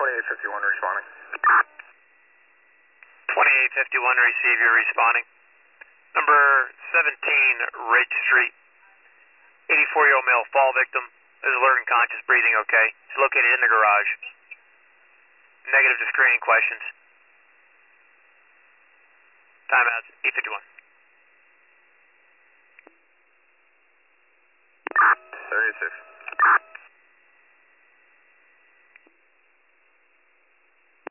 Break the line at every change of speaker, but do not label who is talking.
2851 responding.
2851, receive, you're responding. Number 17, Ridge Street. 84-year-old male fall victim. Is alert and conscious, breathing okay. He's located in the garage. Negative to screening questions. Timeout, 851.
36.